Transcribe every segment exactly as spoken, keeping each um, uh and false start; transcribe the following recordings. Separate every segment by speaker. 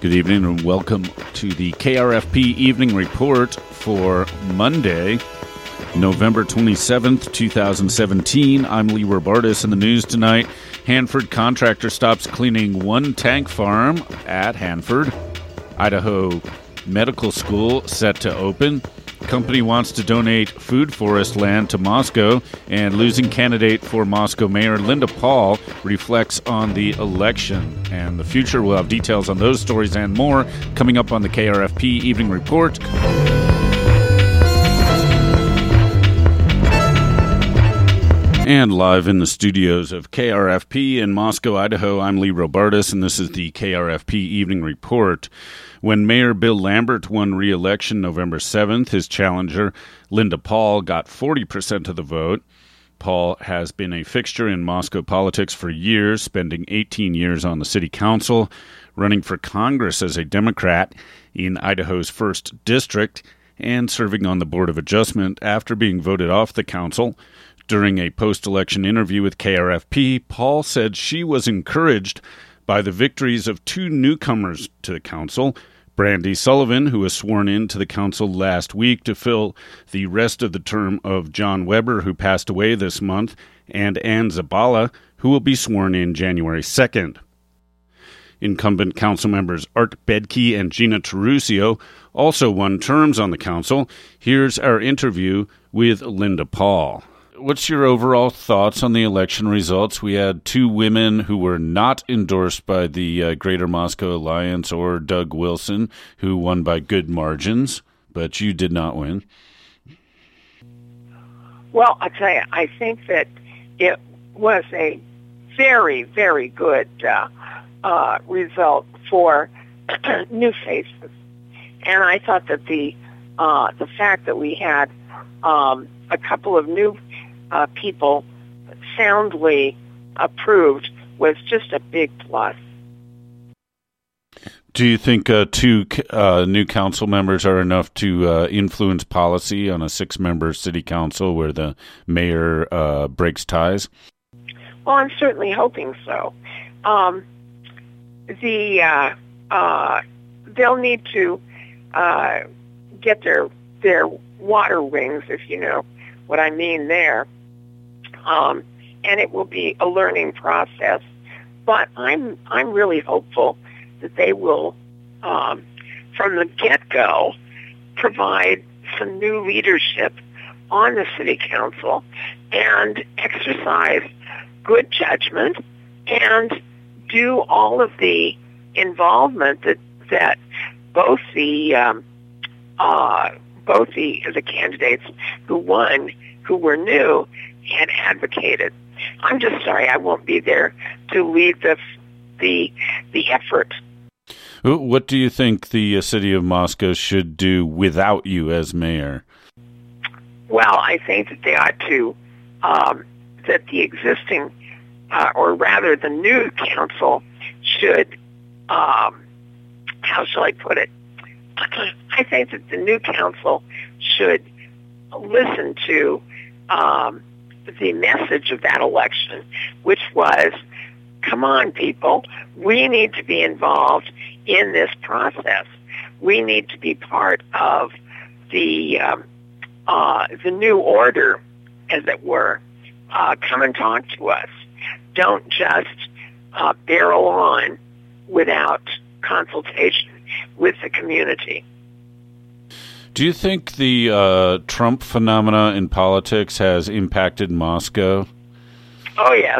Speaker 1: Good evening and welcome to the K R F P Evening Report for Monday, November twenty-seventh, twenty seventeen. I'm Lee Robartis. In the news tonight, Hanford contractor stops cleaning one tank farm at Hanford. Idaho Medical School set to open. Company wants to donate food forest land to Moscow, and losing candidate for Moscow Mayor Linda Paul reflects on the election and the future. We'll have details on those stories and more coming up on the K R F P Evening Report. And live in the studios of K R F P in Moscow, Idaho, I'm Lee Robartis, and this is the K R F P Evening Report. When Mayor Bill Lambert won re-election November seventh, his challenger, Linda Paul, got forty percent of the vote. Paul has been a fixture in Moscow politics for years, spending eighteen years on the city council, running for Congress as a Democrat in Idaho's first district, and serving on the Board of Adjustment after being voted off the council. During a post-election interview with K R F P, Paul said she was encouraged by the victories of two newcomers to the council, Brandy Sullivan, who was sworn in to the council last week to fill the rest of the term of John Weber, who passed away this month, and Ann Zabala, who will be sworn in January second. Incumbent council members Art Bedke and Gina Terusio also won terms on the council. Here's our interview with Linda Paul. What's your overall thoughts on the election results? We had two women who were not endorsed by the uh, Greater Moscow Alliance or Doug Wilson, who won by good margins, but you did not win.
Speaker 2: Well, I'll tell you, I think that it was a very, very good uh, uh, result for new faces. And I thought that the uh, the fact that we had um, a couple of new Uh, people soundly approved was just a big plus.
Speaker 1: Do you think uh, two uh, new council members are enough to uh, influence policy on a six-member city council where the mayor uh, breaks ties?
Speaker 2: Well, I'm certainly hoping so. Um, the uh, uh, they'll need to uh, get their their water wings, if you know what I mean there. Um, and it will be a learning process. But I'm I'm really hopeful that they will, um, from the get-go, provide some new leadership on the city council and exercise good judgment and do all of the involvement that that both the um, uh, both the the candidates who won, who were new, had advocated. I'm just sorry I won't be there to lead the the the effort.
Speaker 1: What do you think the city of Moscow should do without you as mayor?
Speaker 2: Well, I think that they ought to, um, that the existing, uh, or rather the new council should, um, how shall I put it? I think that the new council should listen to um, the message of that election, which was, come on, people, we need to be involved in this process. We need to be part of the um, uh, the new order, as it were. Uh, come and talk to us. Don't just uh, barrel on without consultation with the community.
Speaker 1: Do you think the uh, Trump phenomena in politics has impacted Moscow?
Speaker 2: Oh, yes.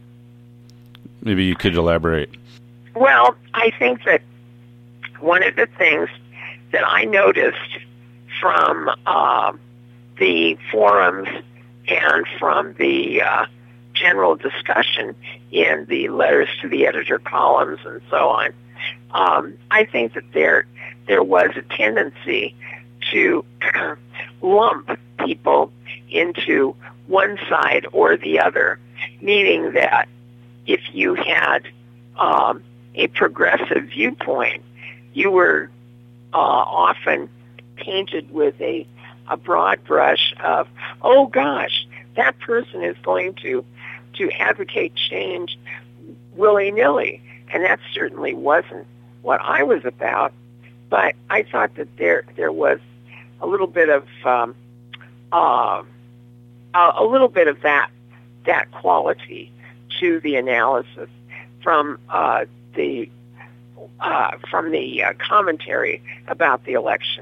Speaker 1: Maybe you could elaborate.
Speaker 2: Well, I think that one of the things that I noticed from uh, the forums and from the uh, general discussion in the letters to the editor columns and so on, um, I think that there there was a tendency to lump people into one side or the other, meaning that if you had um, a progressive viewpoint, you were uh, often painted with a, a broad brush of, oh gosh, that person is going to, to advocate change willy-nilly. And that certainly wasn't what I was about, but I thought that there there was a little bit of um, uh, a little bit of that that quality to the analysis from uh, the uh, from the uh, commentary about the election.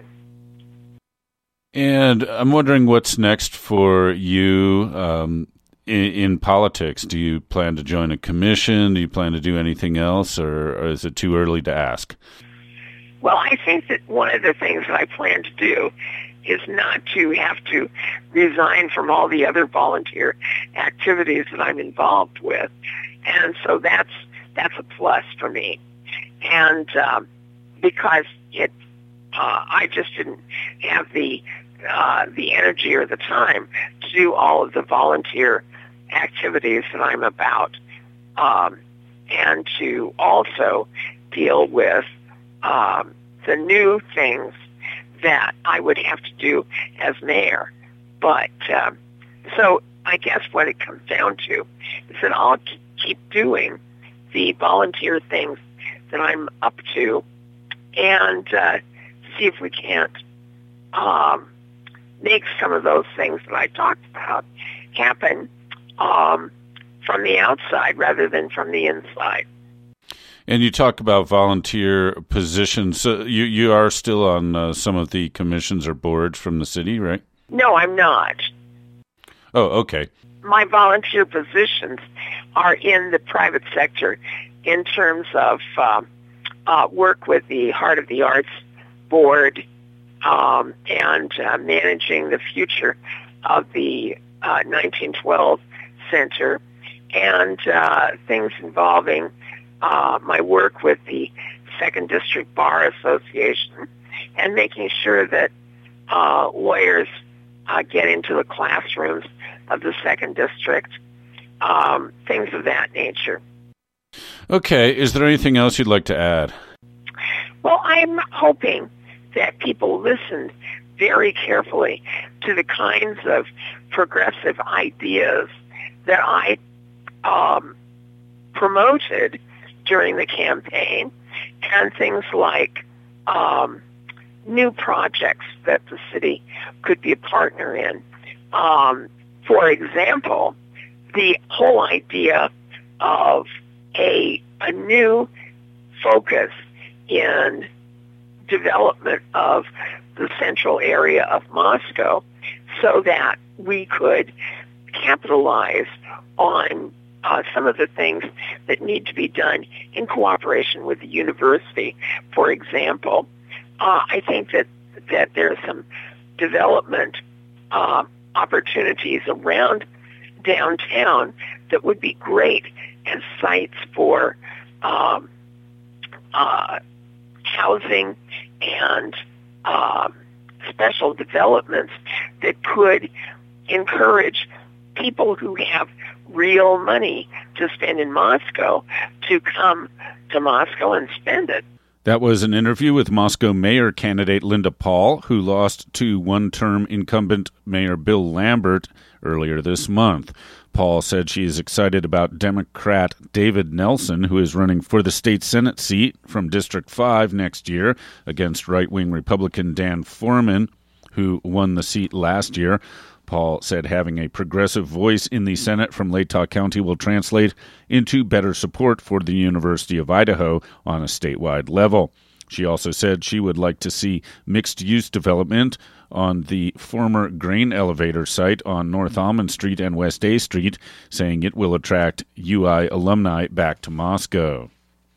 Speaker 1: And I'm wondering what's next for you um, in, in politics. Do you plan to join a commission? Do you plan to do anything else, or, or is it too early to ask?
Speaker 2: Well, I think that one of the things that I plan to do is not to have to resign from all the other volunteer activities that I'm involved with. And so that's that's a plus for me. And um, because it, uh, I just didn't have the uh, the energy or the time to do all of the volunteer activities that I'm about, um, and to also deal with um, the new things that I would have to do as mayor. But um, so I guess what it comes down to is that I'll keep doing the volunteer things that I'm up to, and uh, see if we can't um, make some of those things that I talked about happen um, from the outside rather than from the inside.
Speaker 1: And you talk about volunteer positions. So you, you are still on uh, some of the commissions or boards from the city, right?
Speaker 2: No, I'm not.
Speaker 1: Oh, okay.
Speaker 2: My volunteer positions are in the private sector in terms of uh, uh, work with the Heart of the Arts Board um, and uh, managing the future of the uh, nineteen twelve Center, and uh, things involving uh, my work with the Second District Bar Association, and making sure that uh, lawyers uh, get into the classrooms of the Second District, um, things of that nature.
Speaker 1: Okay. Is there anything else you'd like to add?
Speaker 2: Well, I'm hoping that people listened very carefully to the kinds of progressive ideas that I um, promoted during the campaign, and things like um, new projects that the city could be a partner in. Um, for example, the whole idea of a, a new focus in development of the central area of Moscow so that we could capitalize on uh, some of the things that need to be done in cooperation with the university. For example, uh, I think that, that there's some development uh, opportunities around downtown that would be great as sites for um, uh, housing and um, special developments that could encourage people who have real money to spend in Moscow to come to Moscow and spend it.
Speaker 1: That was an interview with Moscow mayor candidate Linda Paul, who lost to one-term incumbent Mayor Bill Lambert earlier this month. Paul said she is excited about Democrat David Nelson, who is running for the state Senate seat from District five next year against right-wing Republican Dan Foreman, who won the seat last year. Paul said having a progressive voice in the Senate from Latah County will translate into better support for the University of Idaho on a statewide level. She also said she would like to see mixed-use development on the former grain elevator site on North Almond Street and West A Street, saying it will attract U I alumni back to Moscow.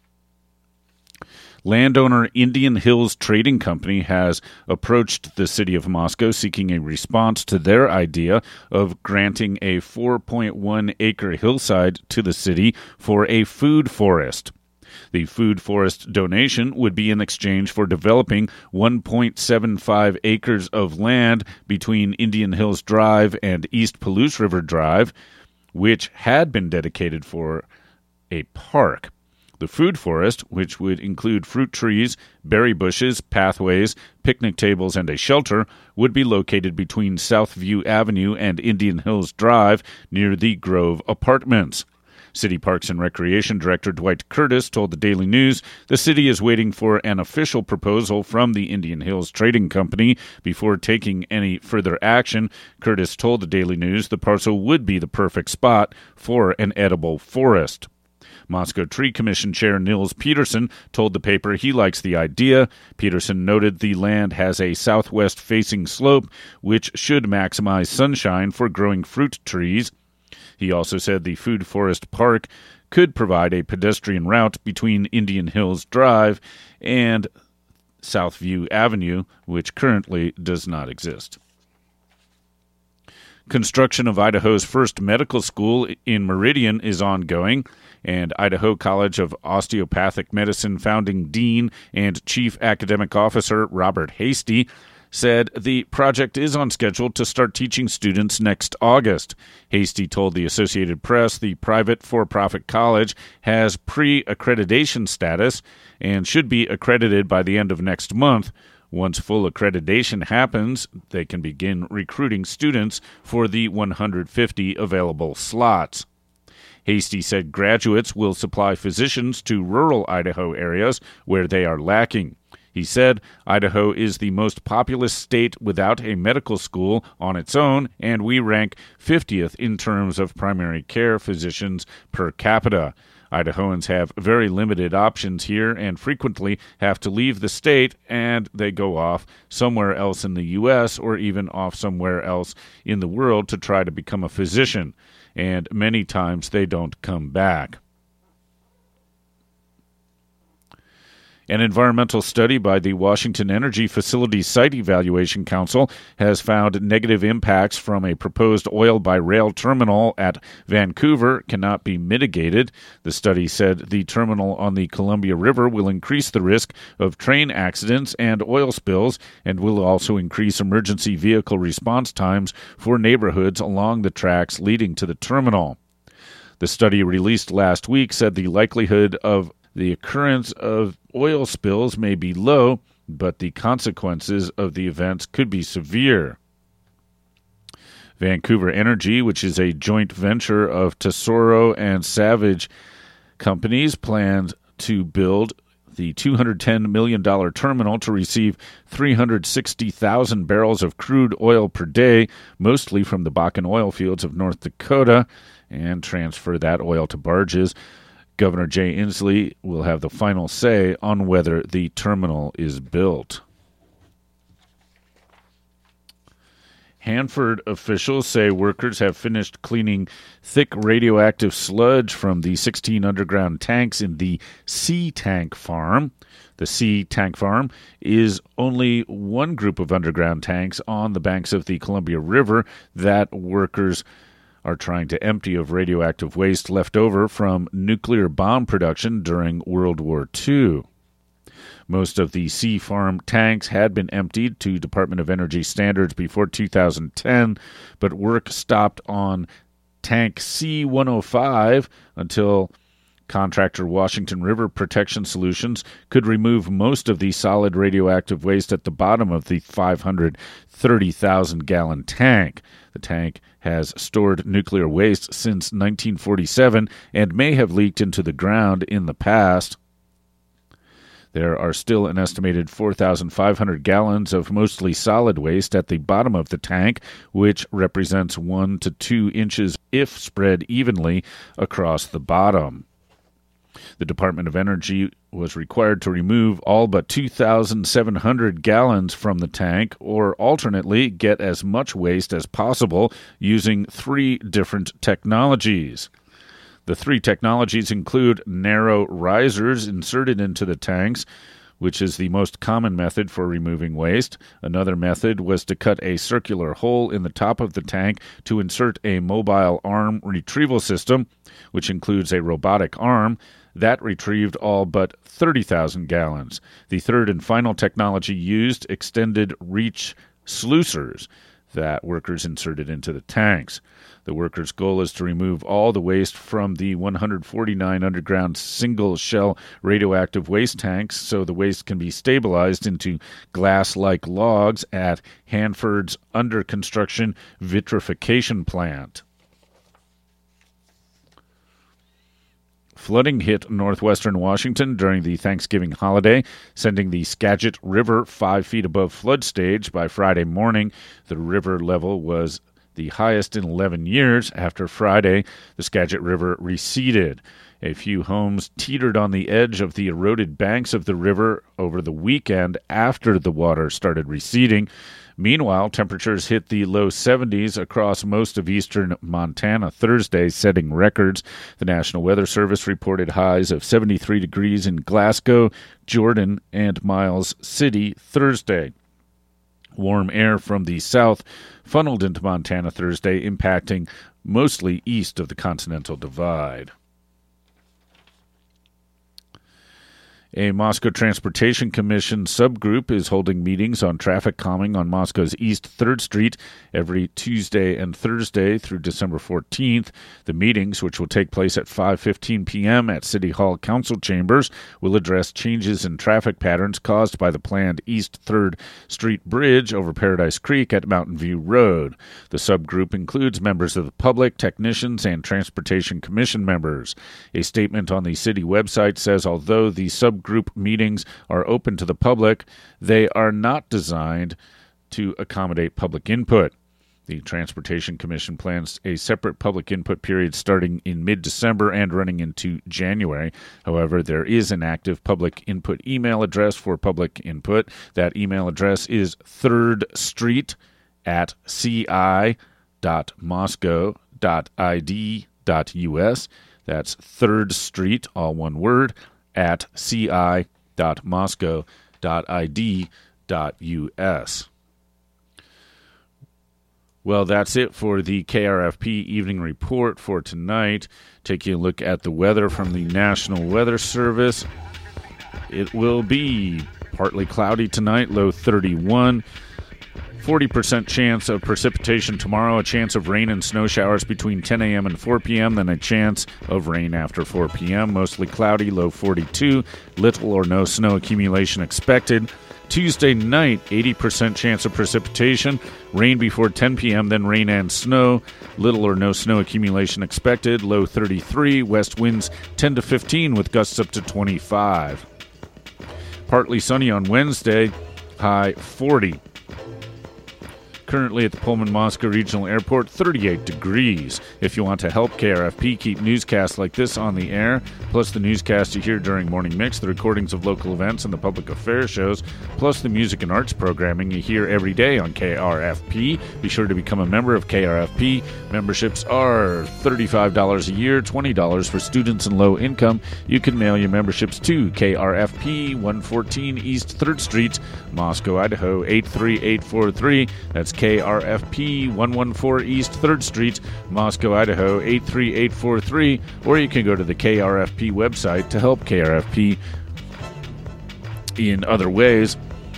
Speaker 1: Landowner Indian Hills Trading Company has approached the city of Moscow seeking a response to their idea of granting a four point one acre hillside to the city for a food forest. The food forest donation would be in exchange for developing one point seven five acres of land between Indian Hills Drive and East Palouse River Drive, which had been dedicated for a park. The food forest, which would include fruit trees, berry bushes, pathways, picnic tables, and a shelter, would be located between Southview Avenue and Indian Hills Drive near the Grove Apartments. City Parks and Recreation Director Dwight Curtis told the Daily News the city is waiting for an official proposal from the Indian Hills Trading Company before taking any further action. Curtis told the Daily News the parcel would be the perfect spot for an edible forest. Moscow Tree Commission Chair Nils Peterson told the paper he likes the idea. Peterson noted the land has a southwest-facing slope, which should maximize sunshine for growing fruit trees. He also said the Food Forest Park could provide a pedestrian route between Indian Hills Drive and Southview Avenue, which currently does not exist. Construction of Idaho's first medical school in Meridian is ongoing, and Idaho College of Osteopathic Medicine founding dean and chief academic officer Robert Hasty said the project is on schedule to start teaching students next August. Hasty told the Associated Press the private for-profit college has pre-accreditation status and should be accredited by the end of next month. Once full accreditation happens, they can begin recruiting students for the one hundred fifty available slots. Hasty said graduates will supply physicians to rural Idaho areas where they are lacking. He said Idaho is the most populous state without a medical school on its own, and we rank fiftieth in terms of primary care physicians per capita. Idahoans have very limited options here and frequently have to leave the state, and they go off somewhere else in the U S or even off somewhere else in the world to try to become a physician, and many times they don't come back. An environmental study by the Washington Energy Facility Site Evaluation Council has found negative impacts from a proposed oil-by-rail terminal at Vancouver cannot be mitigated. The study said the terminal on the Columbia River will increase the risk of train accidents and oil spills and will also increase emergency vehicle response times for neighborhoods along the tracks leading to the terminal. The study released last week said the likelihood of the occurrence of oil spills may be low, but the consequences of the events could be severe. Vancouver Energy, which is a joint venture of Tesoro and Savage companies, plans to build the two hundred ten million dollars terminal to receive three hundred sixty thousand barrels of crude oil per day, mostly from the Bakken oil fields of North Dakota, and transfer that oil to barges. Governor Jay Inslee will have the final say on whether the terminal is built. Hanford officials say workers have finished cleaning thick radioactive sludge from the sixteen underground tanks in the Sea Tank Farm. The Sea Tank Farm is only one group of underground tanks on the banks of the Columbia River that workers are trying to empty of radioactive waste left over from nuclear bomb production during World War Two. Most of the Sea Farm tanks had been emptied to Department of Energy standards before two thousand ten, but work stopped on Tank C one oh five until contractor Washington River Protection Solutions could remove most of the solid radioactive waste at the bottom of the five hundred thirty thousand gallon tank. The tank has stored nuclear waste since nineteen forty-seven and may have leaked into the ground in the past. There are still an estimated four thousand five hundred gallons of mostly solid waste at the bottom of the tank, which represents one to two inches if spread evenly across the bottom. The Department of Energy was required to remove all but two thousand seven hundred gallons from the tank, or alternately get as much waste as possible using three different technologies. The three technologies include narrow risers inserted into the tanks, which is the most common method for removing waste. Another method was to cut a circular hole in the top of the tank to insert a mobile arm retrieval system, which includes a robotic arm. That retrieved all but thirty thousand gallons. The third and final technology used extended reach sluicers that workers inserted into the tanks. The workers' goal is to remove all the waste from the one hundred forty-nine underground single-shell radioactive waste tanks so the waste can be stabilized into glass-like logs at Hanford's under-construction vitrification plant. Flooding hit northwestern Washington during the Thanksgiving holiday, sending the Skagit River five feet above flood stage by Friday morning. The river level was the highest in eleven years. After Friday, the Skagit River receded. A few homes teetered on the edge of the eroded banks of the river over the weekend after the water started receding. Meanwhile, temperatures hit the low seventies across most of eastern Montana Thursday, setting records. The National Weather Service reported highs of seventy-three degrees in Glasgow, Jordan, and Miles City Thursday. Warm air from the south funneled into Montana Thursday, impacting mostly east of the Continental Divide. A Moscow Transportation Commission subgroup is holding meetings on traffic calming on Moscow's East third Street every Tuesday and Thursday through December fourteenth. The meetings, which will take place at five fifteen p.m. at City Hall Council Chambers, will address changes in traffic patterns caused by the planned East third Street Bridge over Paradise Creek at Mountain View Road. The subgroup includes members of the public, technicians, and Transportation Commission members. A statement on the city website says although the subgroup Group meetings are open to the public, they are not designed to accommodate public input. The Transportation Commission plans a separate public input period starting in mid-December and running into January. However, there is an active public input email address for public input. That email address is third street at c i dot moscow dot i d dot u s. That's third street, all one word, at c i dot moscow dot i d dot u s. Well, that's it for the K R F P Evening Report for tonight. Taking a look at the weather from the National Weather Service. It will be partly cloudy tonight, low thirty-one. forty percent chance of precipitation tomorrow, a chance of rain and snow showers between ten a.m. and four p.m., then a chance of rain after four p.m., mostly cloudy, low forty-two, little or no snow accumulation expected. Tuesday night, eighty percent chance of precipitation, rain before ten p.m., then rain and snow, little or no snow accumulation expected, low thirty-three, west winds ten to fifteen with gusts up to twenty-five. Partly sunny on Wednesday, high forty. Currently at the Pullman-Moscow Regional Airport, thirty-eight degrees. If you want to help K R F P keep newscasts like this on the air, plus the newscasts you hear during Morning Mix, the recordings of local events and the public affairs shows, plus the music and arts programming you hear every day on K R F P, be sure to become a member of K R F P. Memberships are thirty-five dollars a year, twenty dollars for students and low income. You can mail your memberships to K R F P, one fourteen East third Street, Moscow, Idaho, eight three eight four three. That's K R F P, one fourteen East third Street, Moscow, Idaho, eight three eight four three, or you can go to the K R F P website to help K R F P in other ways.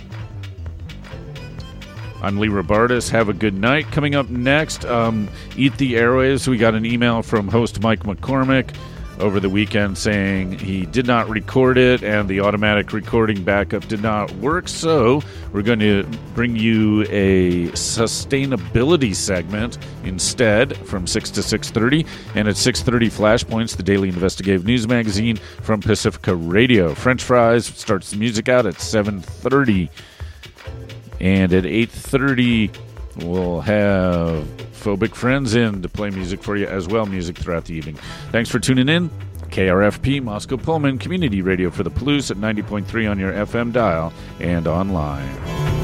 Speaker 1: I'm Lee Robartis. Have a good night. Coming up next, um, Eat the Airwaves. We got an email from host Mike McCormick over the weekend saying he did not record it and the automatic recording backup did not work. So we're going to bring you a sustainability segment instead from six to six thirty. And at six thirty, Flashpoints, the daily investigative news magazine from Pacifica Radio. French Fries starts the music out at seven thirty. And at eight thirty, we'll have Phobic Friends in to play music for you as well, music throughout the evening. Thanks for tuning in. K R F P, Moscow Pullman, community radio for the Palouse at ninety point three on your F M dial and online.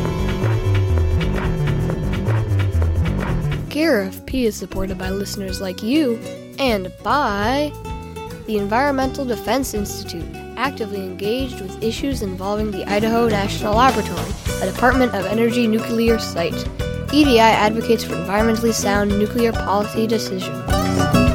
Speaker 3: K R F P is supported by listeners like you and by the Environmental Defense Institute, actively engaged with issues involving the Idaho National Laboratory, a Department of Energy nuclear site. E D I advocates for environmentally sound nuclear policy decisions.